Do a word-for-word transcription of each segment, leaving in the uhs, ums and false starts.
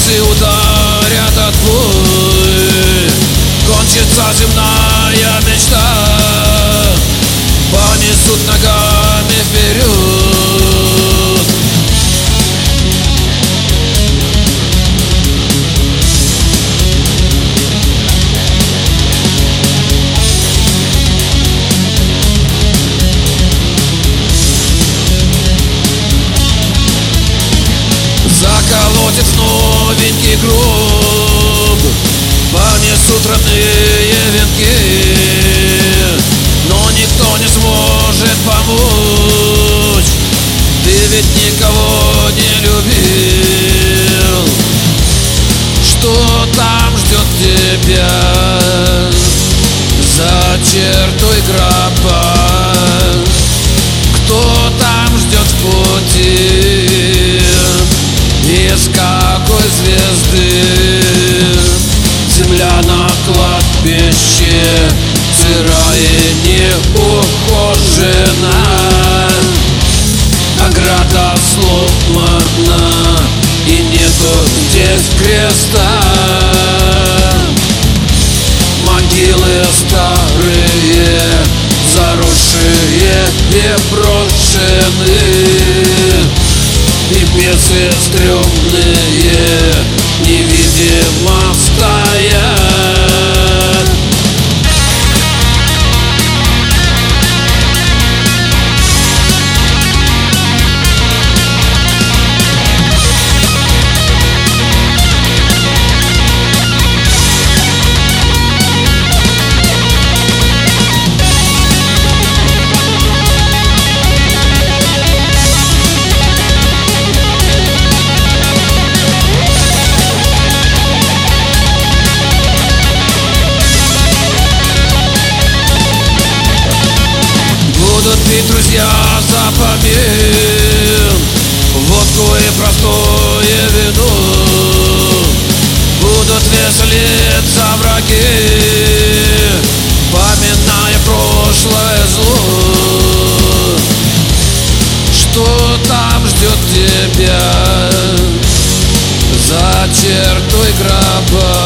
Колокольцы ударят отбой, кончится земная мечта, понесут ногами вперед. Заколотит новенький гроб, понесут родные венки, но никто не сможет помочь, ты ведь никого не любил. Что там ждет тебя за чертой гроба? Кто там ждет в пути? Из какой звезды? Земля на кладбище сырая, не ухожена, ограда сломана, и нету здесь креста. Могилы старые, заросшие и брошенные, и бесы стрёмные невидимо стоят. Будут пить друзья за помин водку и простое вино, будут веселиться враги, поминая прошлое зло. Что там ждет тебя за чертой гроба?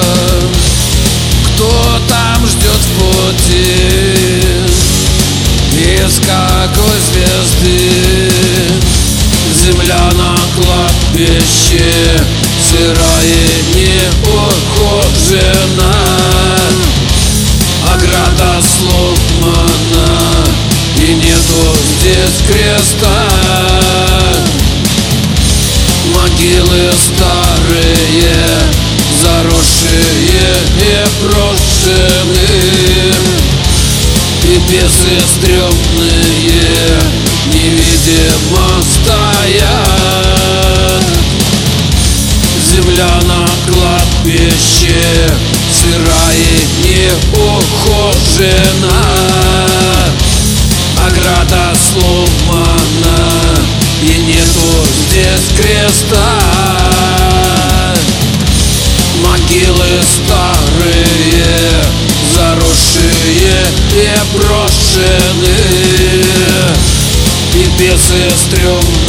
Кто там ждет в пути? Из какой звезды? Земля на кладбище сырая, не ухожена, ограда сломана, и нету здесь креста. Могилы старые, заросшие и брошенные, и бесы стрёмные невидимо стоят. Земля на кладбище сырая, не ухожена, ограда сломана, и нету здесь креста. Могилы старые, заросшие и брошенные, и бесы стрёмные